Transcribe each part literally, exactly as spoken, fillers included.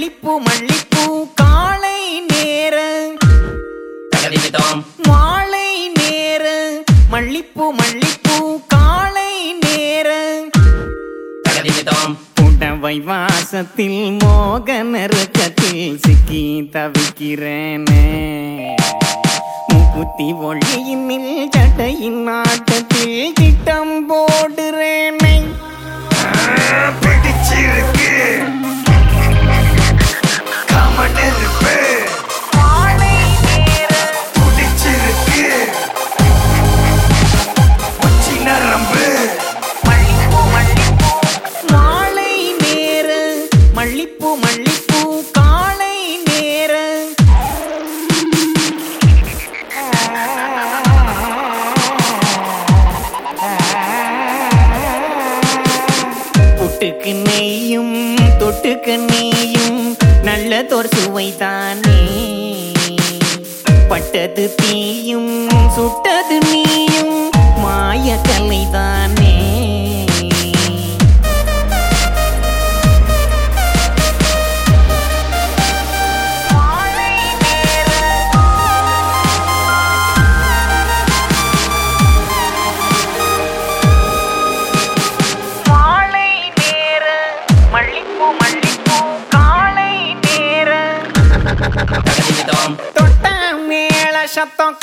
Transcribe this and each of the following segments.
மல்லிப்பூ மல்லிப்பூ காலை நேர தகதிமிதோம் மாலை நேர மல்லிப்பூ மல்லிப்பூ காலை நேர தகதிமிதோம் புடவை வாசத்தில் மோக நெருக்கத்தில் சிக்கி தவிக்கிறேனே முக்குத்தி ஒளியினில் சட்டையின் நாட்டத்தில் திட்டம் போடுறேனே பிடிச்சிருக்கு கமனெருப்பு மாலை நேர பிடிச்சிருக்கு உச்சி நரம்பு மல்லிப்பூ மல்லிப்பூ மாலை நேர மல்லிப்பூ மல்லிப்பூ காலை நேர புட்டுக்கு நெய்யும் தொட்டுக்கு நீயும் நல்லதோர் சுவைதானே பட்டது தீயும் சுட்டது நீயும் மாய கலைதானே மாலை நேர மல்லிப்பூ மல்லிப்பூ காலை நேர தகதிமிதோம் தொட்ட மேள சத்தம்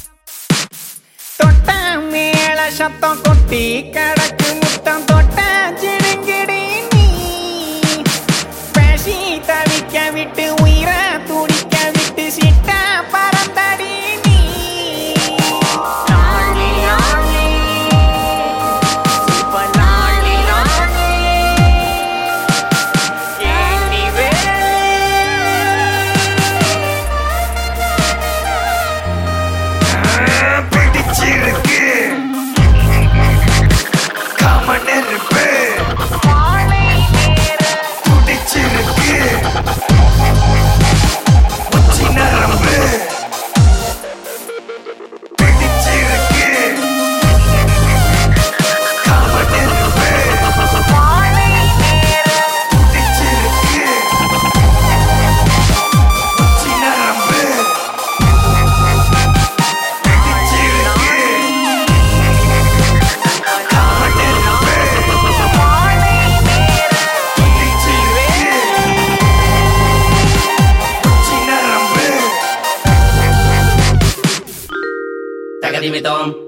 தொட்ட மேள சத்தம் கொட்டி கடக்கு முத்தம் தொட்ட சிடுங்கிடி நீ பேசி தவிக்க விட்டு உயிர துடிக்க விட்டு சிட்ட பறந்தடி நீ லாலி லாலி சூப்பர் லாலி லாலி ஏண்டி வேலி பிடிச்சிருக்கு கமனெருப்பு மாலை நேர பிடிச்சிருக்கு உச்சி நரம்பு பிடிச்சிருக்கு கமனெருப்பு மாலை நேர பிடிச்சிருக்கு உச்சி நரம்பு பிடிச்சிருக்கு கமனெருப்பு மாலை நேர பிடிச்சிருக்கு உச்சி நரம்பு தகதிமிதோம்